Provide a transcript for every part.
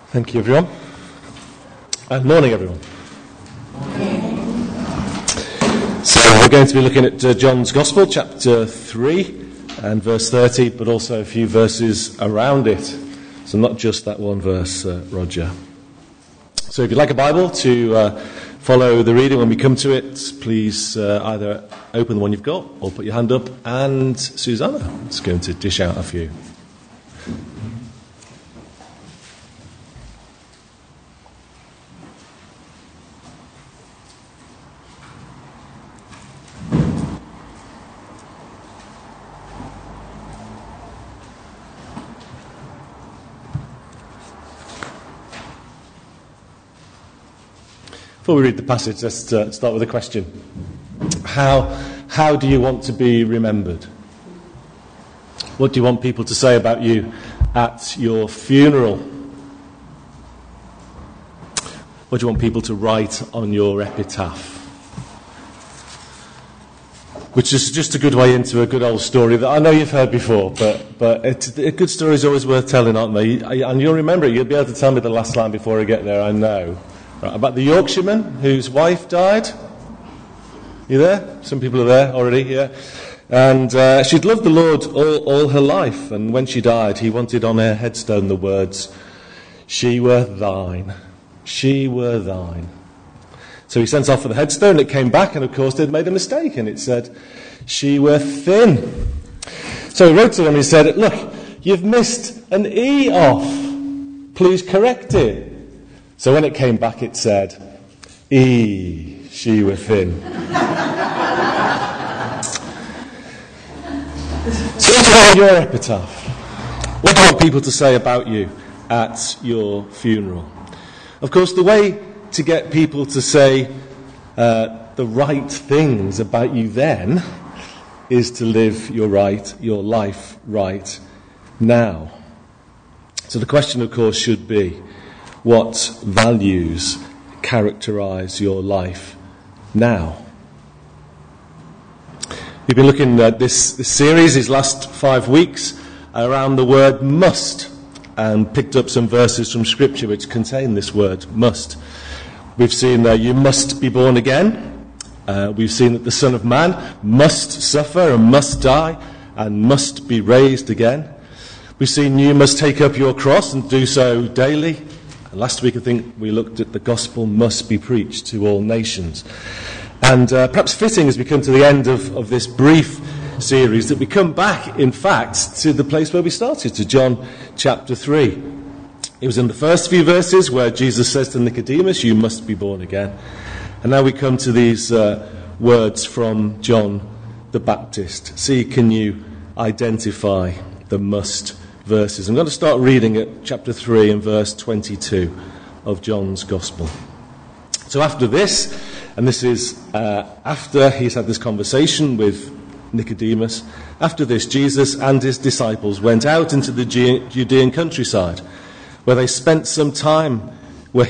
Thank you, everyone. And morning, everyone. So we're going to be looking at John's Gospel, chapter 3 and verse 30, but also a few verses around it. So not just that one verse, Roger. So if you'd like a Bible to follow the reading when we come to it, please either open the one you've got or put your hand up, and Susanna is going to dish out a few. Before we read the passage, let's start with a question. How do you want to be remembered? What do you want people to say about you at your funeral? What do you want people to write on your epitaph? Which is just a good way into a good old story that I know you've heard before, but a good story is always worth telling, aren't they? And you'll remember it. You'll be able to tell me the last line before I get there, I know. Right, about the Yorkshireman whose wife died. You there? Some people are there already, yeah. And she'd loved the Lord all her life, and when she died, he wanted on her headstone the words, "She were thine, she were thine." So he sent off for the headstone, it came back, and of course they'd made a mistake, and it said, "She were thin." So he wrote to them and he said, "Look, you've missed an E off. Please correct it." So when it came back, it said, "E, she were thin." So what about your epitaph? What do you want people to say about you at your funeral? Of course, the way to get people to say the right things about you then is to live your life right now. So the question, of course, should be, what values characterize your life now? We've been looking at this series, these last 5 weeks, around the word must, and picked up some verses from Scripture which contain this word must. We've seen you must be born again. We've seen that the Son of Man must suffer and must die and must be raised again. We've seen you must take up your cross and do so daily. Last week, I think, we looked at the gospel must be preached to all nations. And perhaps fitting as we come to the end of this brief series that we come back, in fact, to the place where we started, to John chapter 3. It was in the first few verses where Jesus says to Nicodemus, "You must be born again." And now we come to these words from John the Baptist. See, can you identify the must verses? I'm going to start reading at chapter 3 and verse 22 of John's Gospel. So after this, and this is after he's had this conversation with Nicodemus, after this, Jesus and his disciples went out into the Judean countryside, where he spent some time with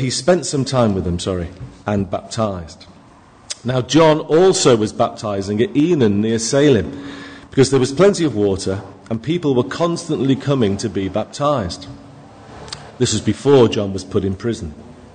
them, and baptized. Now John also was baptizing at Enon near Salem, because there was plenty of water, and people were constantly coming to be baptized. This was before John was put in prison.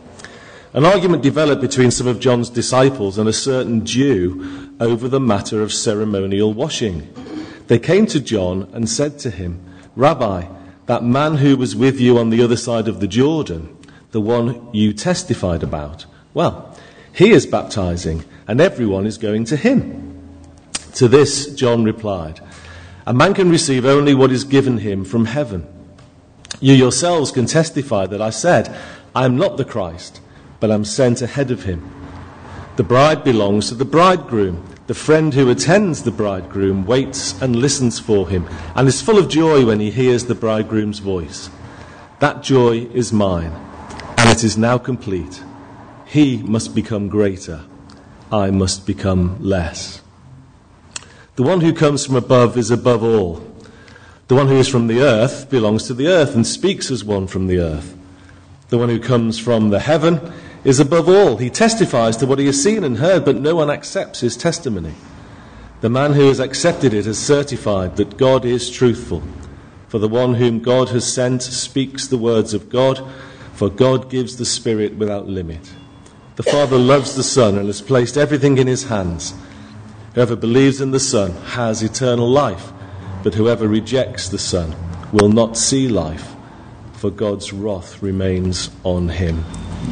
An argument developed between some of John's disciples and a certain Jew over the matter of ceremonial washing. They came to John and said to him, "Rabbi, that man who was with you on the other side of the Jordan, the one you testified about, well, he is baptizing, and everyone is going to him." To this John replied, "A man can receive only what is given him from heaven. You yourselves can testify that I said, I am not the Christ, but am sent ahead of him. The bride belongs to the bridegroom. The friend who attends the bridegroom waits and listens for him, and is full of joy when he hears the bridegroom's voice. That joy is mine, and it is now complete. He must become greater. I must become less. The one who comes from above is above all. The one who is from the earth belongs to the earth and speaks as one from the earth. The one who comes from the heaven is above all. He testifies to what he has seen and heard, but no one accepts his testimony. The man who has accepted it has certified that God is truthful. For the one whom God has sent speaks the words of God, for God gives the Spirit without limit. The Father loves the Son and has placed everything in his hands. Whoever believes in the Son has eternal life, but whoever rejects the Son will not see life, for God's wrath remains on him.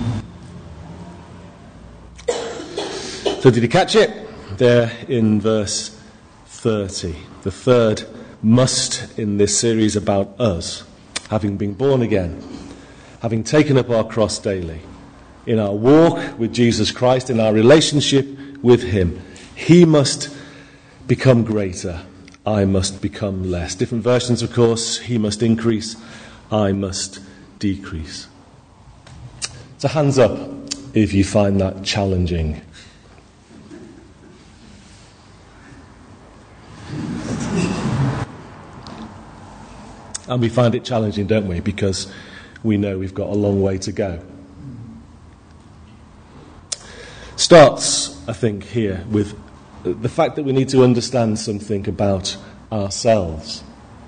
So did you catch it? There in verse 30. The third must in this series about us, having been born again, having taken up our cross daily, in our walk with Jesus Christ, in our relationship with him. He must become greater, I must become less. Different versions, of course. He must increase, I must decrease. So hands up if you find that challenging. And we find it challenging, don't we? Because we know we've got a long way to go. Starts, I think, here with the fact that we need to understand something about ourselves.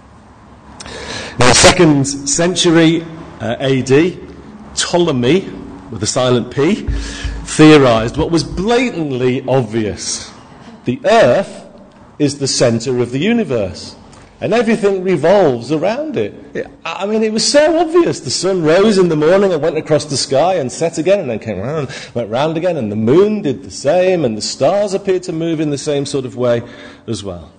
In the 2nd century AD, Ptolemy, with a silent P, theorized what was blatantly obvious. The earth is the center of the universe, and everything revolves around it. It was so obvious. The sun rose in the morning and went across the sky and set again and then came round, went round again, and the moon did the same, and the stars appeared to move in the same sort of way as well.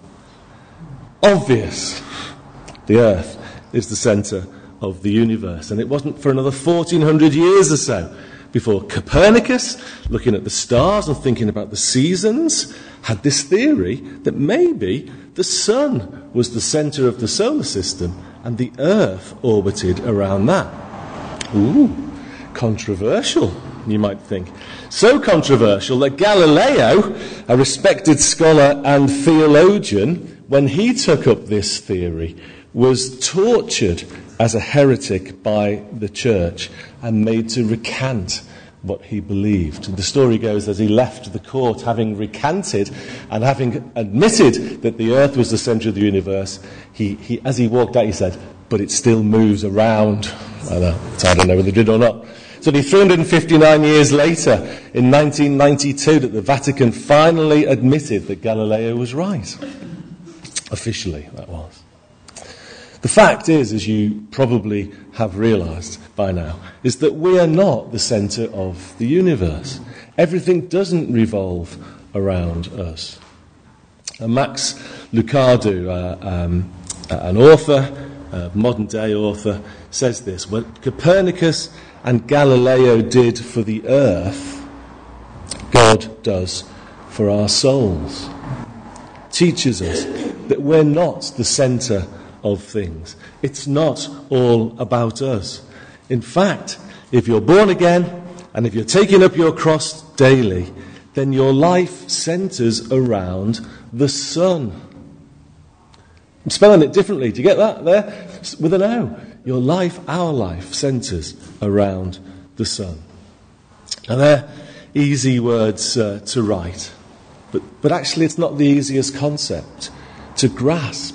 Obvious. The earth is the centre of the universe. And it wasn't for another 1400 years or so before Copernicus, looking at the stars and thinking about the seasons, had this theory that maybe the sun was the centre of the solar system and the earth orbited around that. Ooh, controversial, you might think. So controversial that Galileo, a respected scholar and theologian, when he took up this theory, was tortured as a heretic by the church and made to recant what he believed. And the story goes that he left the court having recanted and having admitted that the earth was the centre of the universe. He as he walked out, he said, but it still moves around. I don't know whether it did or not. It's only 359 years later, in 1992, that the Vatican finally admitted that Galileo was right. Officially, that was. The fact is, as you probably have realised by now, is that we are not the centre of the universe. Everything doesn't revolve around us. Max Lucado, an author, a modern-day author, says this: what Copernicus and Galileo did for the earth, God does for our souls. Teaches us that we're not the centre of things. It's not all about us. In fact, if you're born again and if you're taking up your cross daily, then your life centres around the Son. I'm spelling it differently. Do you get that there? With an O. Your life, our life, centres around the Son. Now they're easy words to write, but actually it's not the easiest concept to grasp.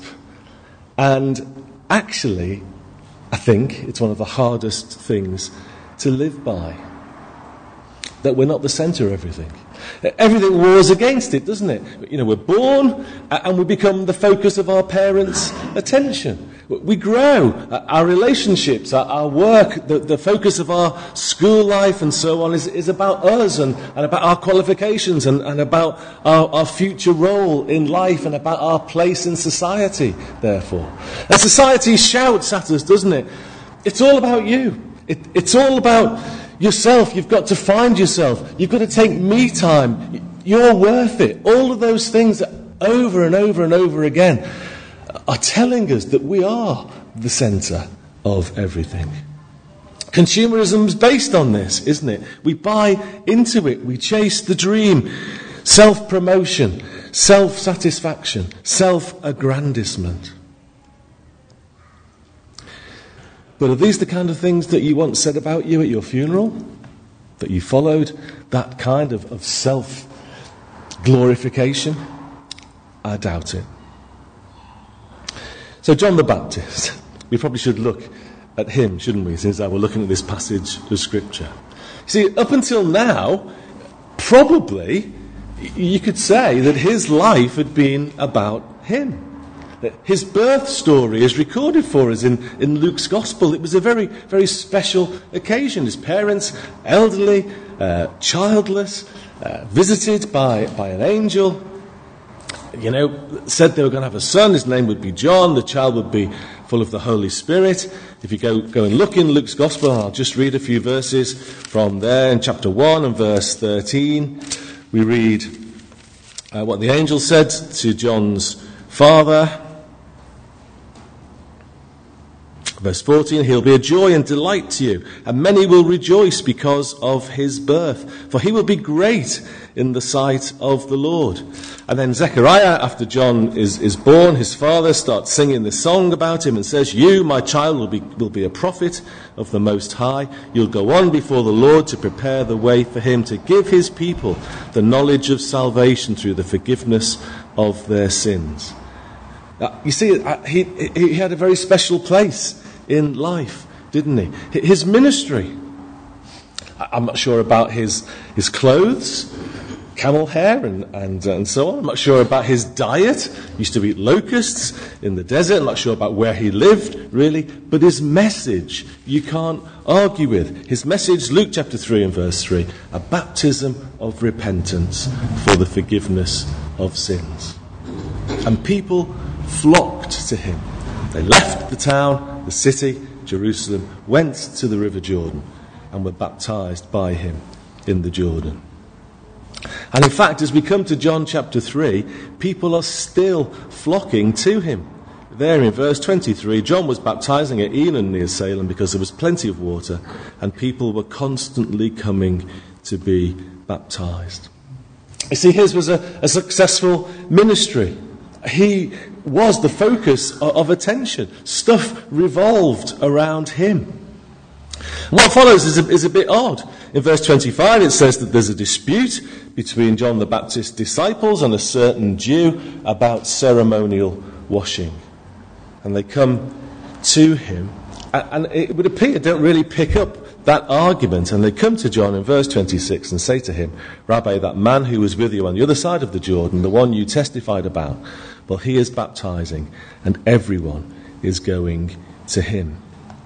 And actually, I think it's one of the hardest things to live by. That we're not the centre of everything. Everything wars against it, doesn't it? We're born and we become the focus of our parents' attention. We grow. Our relationships, our work, the focus of our school life and so on is about us and about our qualifications and about our future role in life and about our place in society, therefore. And society shouts at us, doesn't it? It's all about you. It's all about yourself. You've got to find yourself. You've got to take me time. You're worth it. All of those things that over and over and over again are telling us that we are the centre of everything. Consumerism's based on this, isn't it? We buy into it. We chase the dream. Self-promotion, self-satisfaction, self-aggrandisement. But are these the kind of things that you once said about you at your funeral? That you followed? That kind of self-glorification? I doubt it. So John the Baptist, we probably should look at him, shouldn't we, since we're looking at this passage of Scripture. See, up until now, probably you could say that his life had been about him. His birth story is recorded for us in Luke's Gospel. It was a very, very special occasion. His parents, elderly, childless, visited by an angel, said they were going to have a son. His name would be John. The child would be full of the Holy Spirit. If you go and look in Luke's Gospel, I'll just read a few verses from there. In chapter 1 and verse 13, we read what the angel said to John's father. Verse 14, he'll be a joy and delight to you, and many will rejoice because of his birth, for he will be great in the sight of the Lord. And then Zechariah, after John is born, his father starts singing this song about him and says, you, my child, will be a prophet of the Most High. You'll go on before the Lord to prepare the way for him, to give his people the knowledge of salvation through the forgiveness of their sins. You see, he had a very special place in life, didn't he? His ministry. I'm not sure about his clothes, camel hair and so on. I'm not sure about his diet. He used to eat locusts in the desert. I'm not sure about where he lived, really. But his message, you can't argue with. His message, Luke chapter 3 and verse 3, a baptism of repentance for the forgiveness of sins. And people flocked to him. They left the town, the city, Jerusalem, went to the River Jordan and were baptized by him in the Jordan. And in fact, as we come to John chapter 3, people are still flocking to him. There in verse 23, John was baptizing at Enon near Salem because there was plenty of water and people were constantly coming to be baptized. You see, his was a successful ministry. He was the focus of attention. Stuff revolved around him. What follows is a bit odd. In verse 25 it says that there's a dispute between John the Baptist's disciples and a certain Jew about ceremonial washing. And they come to him, and it would appear don't really pick up that argument. And they come to John in verse 26 and say to him, Rabbi, that man who was with you on the other side of the Jordan, the one you testified about, well, he is baptizing and everyone is going to him.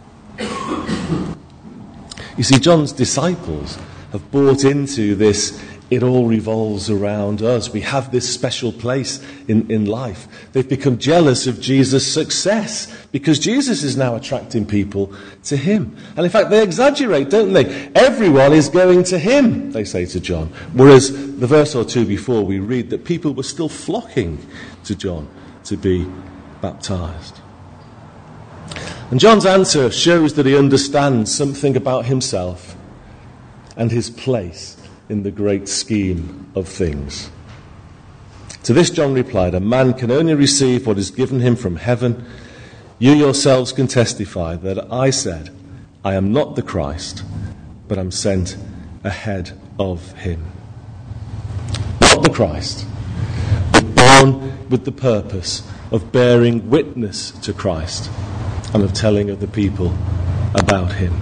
You see, John's disciples have bought into this, it all revolves around us. We have this special place in life. They've become jealous of Jesus' success because Jesus is now attracting people to him. And in fact, they exaggerate, don't they? Everyone is going to him, they say to John. Whereas the verse or two before we read that people were still flocking to John to be baptized. And John's answer shows that he understands something about himself and his place in the great scheme of things. To this John replied, a man can only receive what is given him from heaven. You yourselves can testify that I said, I am not the Christ, but am sent ahead of him. Not the Christ, but born with the purpose of bearing witness to Christ and of telling other people about him.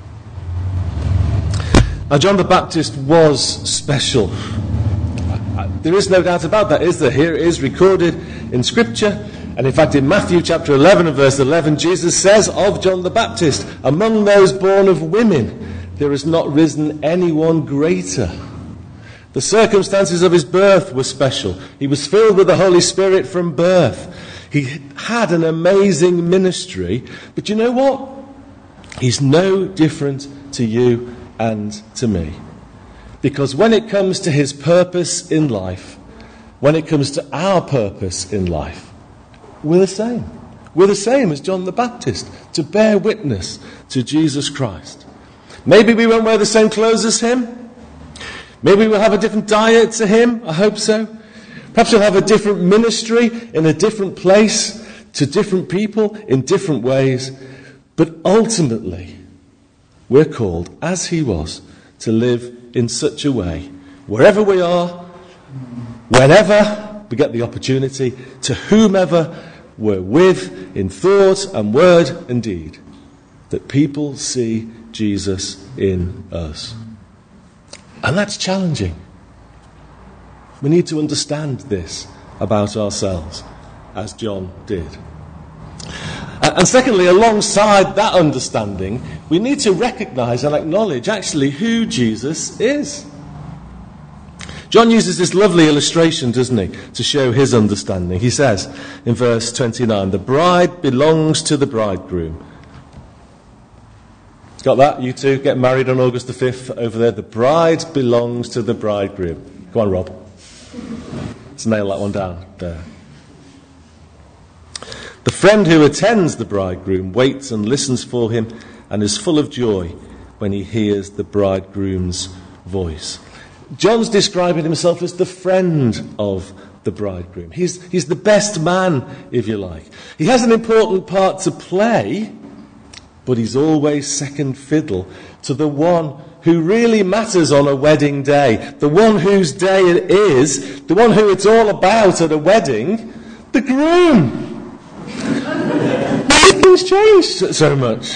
Now, John the Baptist was special. There is no doubt about that, is there? Here it is recorded in Scripture. And in fact, in Matthew chapter 11 and verse 11, Jesus says of John the Baptist, among those born of women, there has not risen anyone greater. The circumstances of his birth were special. He was filled with the Holy Spirit from birth. He had an amazing ministry. But you know what? He's no different to you and to me. Because when it comes to his purpose in life, when it comes to our purpose in life, we're the same. We're the same as John the Baptist, to bear witness to Jesus Christ. Maybe we won't wear the same clothes as him. Maybe we'll have a different diet to him. I hope so. Perhaps we'll have a different ministry in a different place to different people in different ways. But ultimately, we're called, as he was, to live in such a way, wherever we are, whenever we get the opportunity, to whomever we're with in thought and word and deed, that people see Jesus in us. And that's challenging. We need to understand this about ourselves, as John did. And secondly, alongside that understanding, we need to recognise and acknowledge actually who Jesus is. John uses this lovely illustration, doesn't he, to show his understanding. He says in verse 29, the bride belongs to the bridegroom. Got that? You two get married on August the 5th over there. The bride belongs to the bridegroom. Go on, Rob. Let's nail that one down there. The friend who attends the bridegroom waits and listens for him and is full of joy when he hears the bridegroom's voice. John's describing himself as the friend of the bridegroom. He's the best man, if you like. He has an important part to play, but he's always second fiddle to the one who really matters on a wedding day, the one whose day it is, the one who it's all about at a wedding, the groom. Nothing's changed so much.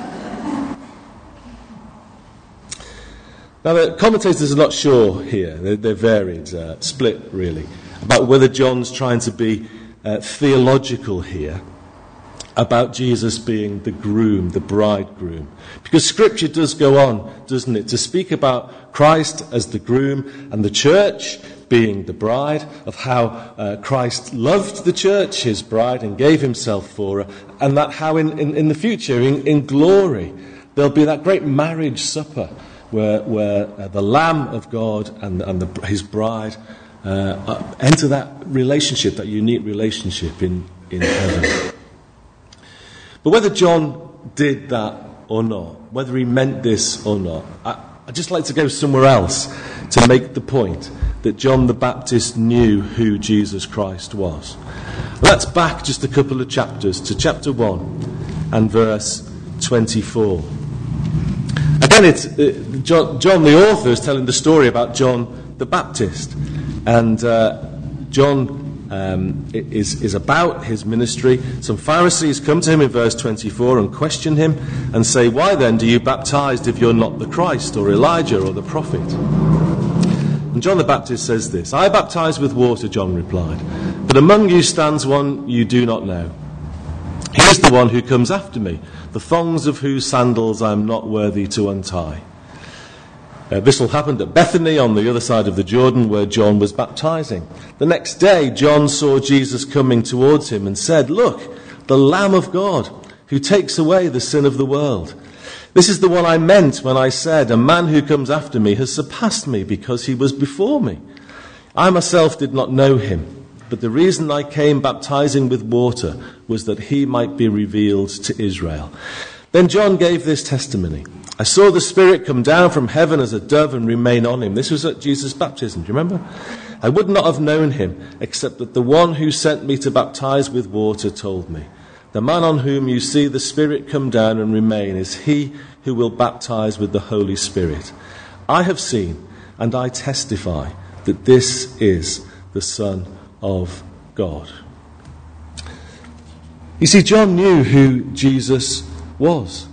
Now, the commentators are not sure here. They're varied, split really, about whether John's trying to be theological here about Jesus being the groom, the bridegroom. Because Scripture does go on, doesn't it, to speak about Christ as the groom and the church being the bride, of how Christ loved the church, his bride, and gave himself for her, and that how in the future, in glory, there'll be that great marriage supper where the Lamb of God and his bride enter that relationship, that unique relationship in heaven. But whether John did that or not, whether he meant this or not, I'd just like to go somewhere else to make the point that John the Baptist knew who Jesus Christ was. Let's back just a couple of chapters to chapter 1 and verse 24. Again, it's John the author is telling the story about John the Baptist. And John is about his ministry. Some Pharisees come to him in verse 24 and question him and say, why then do you baptize if you're not the Christ or Elijah or the prophet? And John the Baptist says this, I baptize with water, John replied, but among you stands one you do not know. He is the one who comes after me, the thongs of whose sandals I am not worthy to untie. This all happened at Bethany on the other side of the Jordan where John was baptizing. The next day, John saw Jesus coming towards him and said, look, the Lamb of God who takes away the sin of the world. This is the one I meant when I said, a man who comes after me has surpassed me because he was before me. I myself did not know him, but the reason I came baptizing with water was that he might be revealed to Israel. Then John gave this testimony. I saw the Spirit come down from heaven as a dove and remain on him. This was at Jesus' baptism, do you remember? I would not have known him, except that the one who sent me to baptize with water told me. The man on whom you see the Spirit come down and remain is he who will baptize with the Holy Spirit. I have seen and I testify that this is the Son of God. You see, John knew who Jesus was.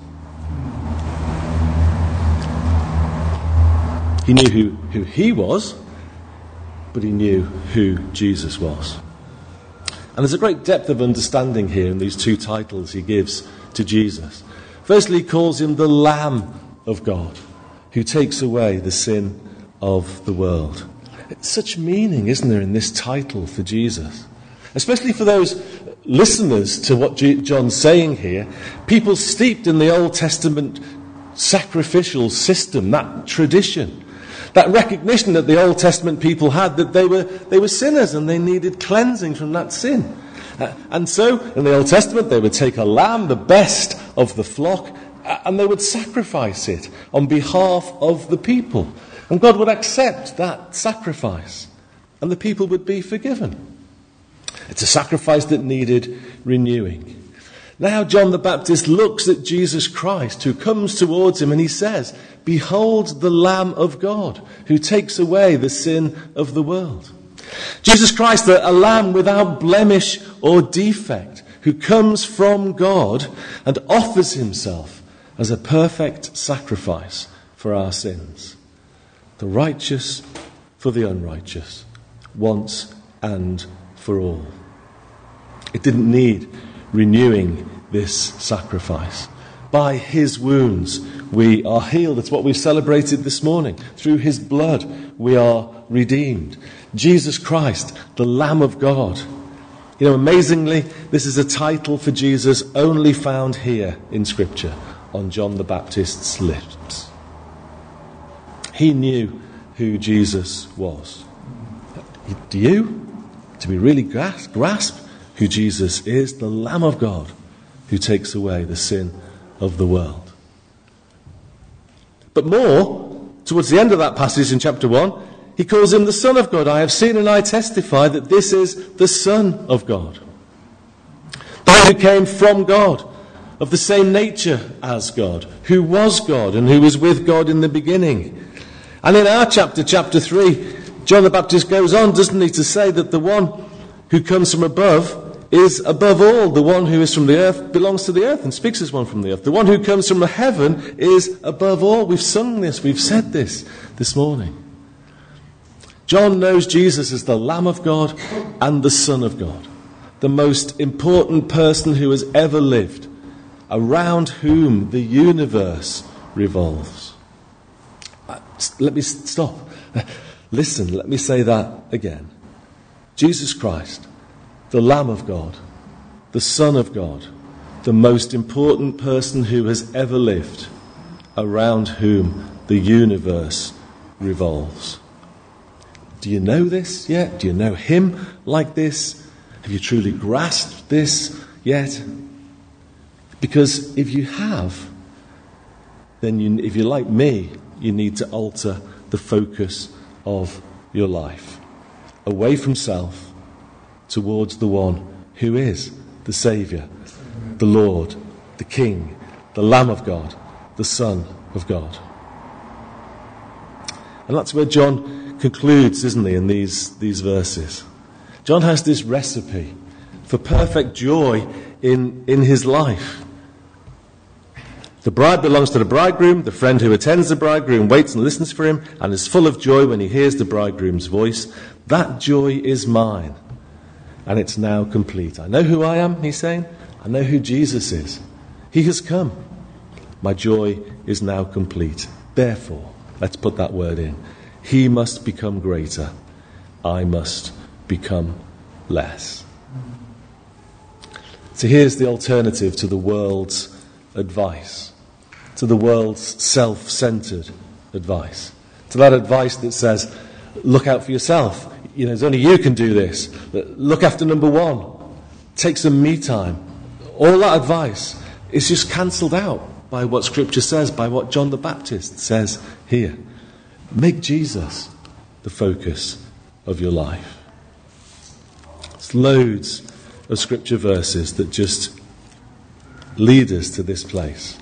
He knew who he was, but he knew who Jesus was. And there's a great depth of understanding here in these two titles he gives to Jesus. Firstly, he calls him the Lamb of God, who takes away the sin of the world. It's such meaning, isn't there, in this title for Jesus? Especially for those listeners to what John's saying here, people steeped in the Old Testament sacrificial system, that tradition. That recognition that the Old Testament people had, that they were sinners and they needed cleansing from that sin. And so, in the Old Testament, they would take a lamb, the best of the flock, and they would sacrifice it on behalf of the people. And God would accept that sacrifice, and the people would be forgiven. It's a sacrifice that needed renewing. Now John the Baptist looks at Jesus Christ, who comes towards him, and he says, behold the Lamb of God, who takes away the sin of the world. Jesus Christ, a lamb without blemish or defect, who comes from God and offers himself as a perfect sacrifice for our sins, the righteous for the unrighteous, once and for all. It didn't need renewing this sacrifice. By his wounds we are healed. It's what we've celebrated this morning. Through his blood we are redeemed. Jesus Christ, the Lamb of God. You know, amazingly, this is a title for Jesus only found here in Scripture, on John the Baptist's lips. He knew who Jesus was. Do you? Do we really grasp who Jesus is? The Lamb of God who takes away the sin of the world. But more, towards the end of that passage in chapter 1, he calls him the Son of God. I have seen and I testify that this is the Son of God. The one who came from God, of the same nature as God, who was God and who was with God in the beginning. And in our chapter 3, John the Baptist goes on, doesn't he, to say that the one who comes from above is above all. The one who is from the earth belongs to the earth and speaks as one from the earth. The one who comes from heaven is above all. We've sung this, we've said this morning. John knows Jesus as the Lamb of God and the Son of God, the most important person who has ever lived, around whom the universe revolves. Let me stop. Listen, let me say that again. Jesus Christ, the Lamb of God, the Son of God, the most important person who has ever lived, around whom the universe revolves. Do you know this yet? Do you know him like this? Have you truly grasped this yet? Because if you have, then if you're like me, you need to alter the focus of your life. Away from self, towards the one who is the Saviour, the Lord, the King, the Lamb of God, the Son of God. And that's where John concludes, isn't he, in these verses. John has this recipe for perfect joy in his life. The bride belongs to the bridegroom. The friend who attends the bridegroom waits and listens for him and is full of joy when he hears the bridegroom's voice. That joy is mine, and it's now complete. I know who I am, he's saying. I know who Jesus is. He has come. My joy is now complete. Therefore, let's put that word in. He must become greater. I must become less. So here's the alternative to the world's advice, to the world's self-centered advice, to that advice that says, look out for yourself. You know, there's only you can do this. Look after number one. Take some me time. All that advice is just cancelled out by what Scripture says, by what John the Baptist says here. Make Jesus the focus of your life. There's loads of Scripture verses that just lead us to this place.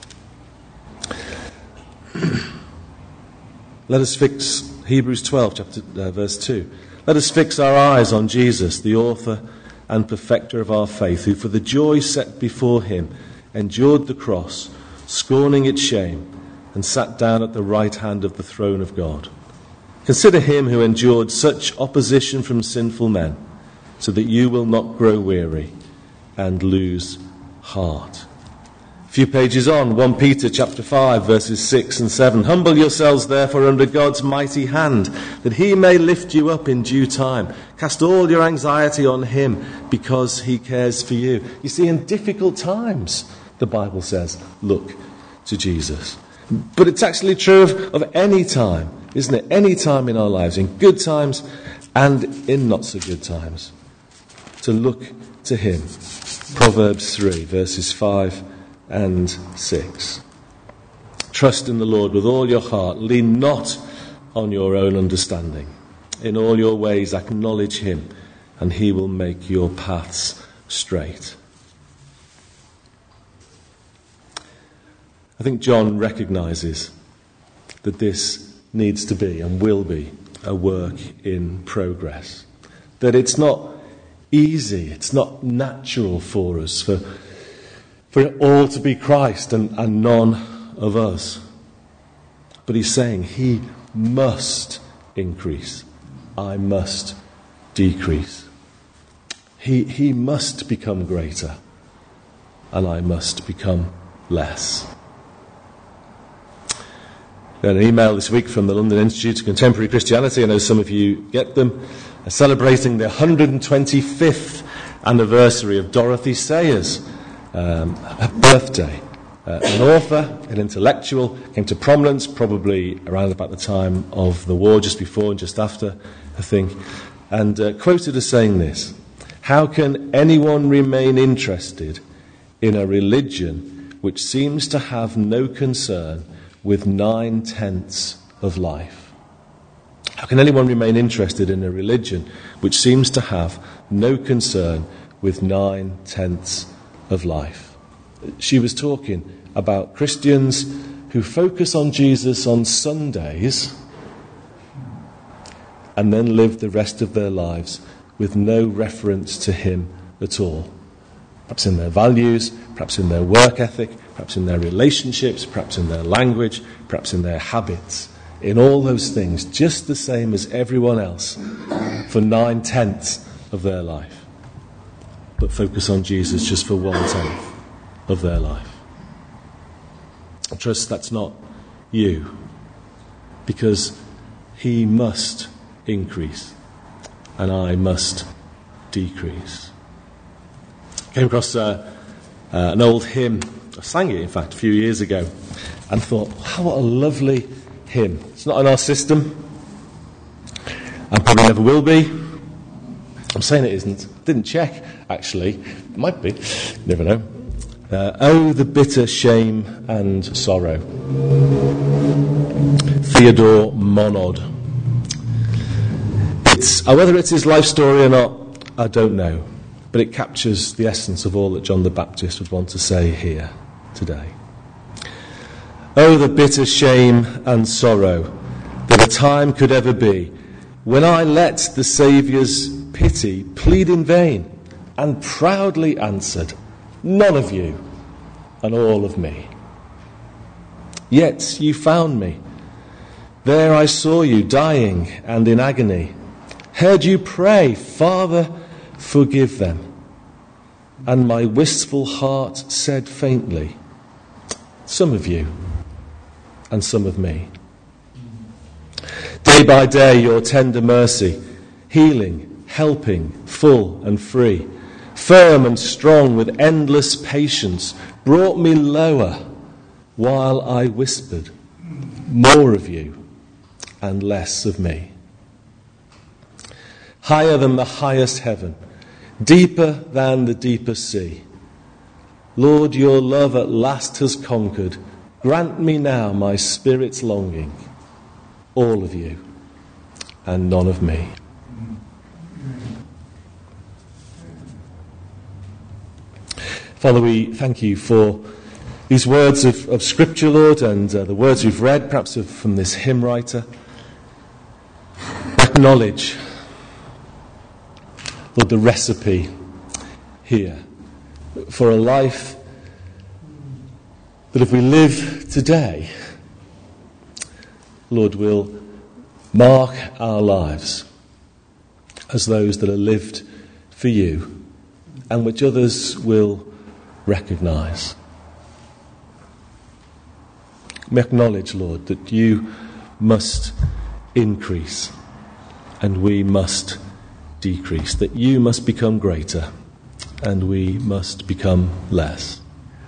Let us fix Hebrews 12, verse 2. Let us fix our eyes on Jesus, the author and perfecter of our faith, who for the joy set before him endured the cross, scorning its shame, and sat down at the right hand of the throne of God. Consider him who endured such opposition from sinful men, so that you will not grow weary and lose heart. A few pages on, 1 Peter chapter 5, verses 6 and 7. Humble yourselves, therefore, under God's mighty hand, that he may lift you up in due time. Cast all your anxiety on him, because he cares for you. You see, in difficult times, the Bible says, look to Jesus. But it's actually true of any time, isn't it? Any time in our lives, in good times and in not so good times, to look to him. Proverbs 3, verses 5 and 6. Trust in the Lord with all your heart. Lean not on your own understanding. In all your ways acknowledge him, and he will make your paths straight. I think John recognises that this needs to be and will be a work in progress. That it's not easy, it's not natural for us for it all to be Christ and none of us. But he's saying he must increase. I must decrease. He must become greater, and I must become less. An email this week from the London Institute of Contemporary Christianity. I know some of you get them. Celebrating the 125th anniversary of Dorothy Sayers' birthday. An author, an intellectual, came to prominence probably around about the time of the war, just before and just after, I think, and quoted as saying this: "How can anyone remain interested in a religion which seems to have no concern with 9/10 of life?" How can anyone remain interested in a religion which seems to have no concern with 9/10 of life? She was talking about Christians who focus on Jesus on Sundays and then live the rest of their lives with no reference to him at all. Perhaps in their values, perhaps in their work ethic, perhaps in their relationships, perhaps in their language, perhaps in their habits. In all those things, just the same as everyone else for 9/10 of their life. But focus on Jesus just for 1/10 of their life. I trust that's not you, because he must increase and I must decrease. Came across an old hymn. I sang it, in fact, a few years ago, and thought, wow, what a lovely hymn. It's not in our system, and probably never will be. I'm saying it isn't. Didn't check, actually. It might be. Never know. Oh, the bitter shame and sorrow. Theodore Monod. Whether it's his life story or not, I don't know. But it captures the essence of all that John the Baptist would want to say here today. Oh, the bitter shame and sorrow that a time could ever be when I let the Saviour's pity plead in vain and proudly answered, none of you and all of me. Yet you found me. There I saw you dying and in agony. Heard you pray, Father, forgive them. And my wistful heart said faintly, some of you and some of me. Day by day your tender mercy, healing, helping, full and free, firm and strong with endless patience, brought me lower while I whispered, more of you and less of me. Higher than the highest heaven, deeper than the deepest sea. Lord, your love at last has conquered. Grant me now my spirit's longing, all of you and none of me. Father, we thank you for these words of Scripture, Lord, and the words we've read, perhaps from this hymn writer. Acknowledge, Lord, the recipe here for a life that if we live today, Lord, will mark our lives as those that are lived for you and which others will recognise. We acknowledge, Lord, that you must increase and we must decrease, that you must become greater and we must become less.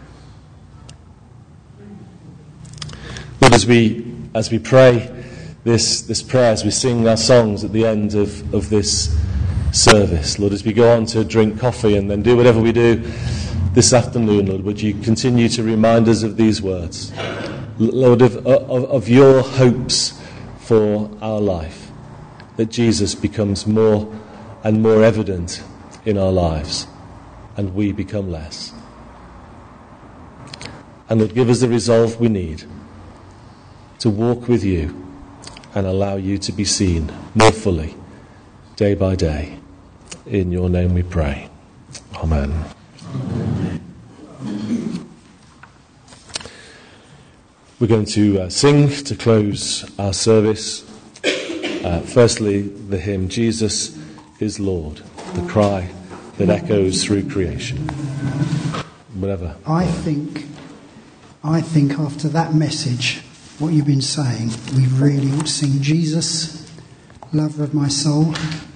Lord, as we pray this prayer, as we sing our songs at the end of this service, Lord, as we go on to drink coffee and then do whatever we do this afternoon, Lord, would you continue to remind us of these words, Lord, of your hopes for our life, that Jesus becomes more and more evident in our lives and we become less. And Lord, give us the resolve we need to walk with you and allow you to be seen more fully day by day. In your name we pray. Amen. We're going to sing to close our service. Firstly, the hymn, Jesus is Lord, the cry that echoes through creation. Whatever. I think after that message, what you've been saying, we really ought to sing Jesus, lover of my soul.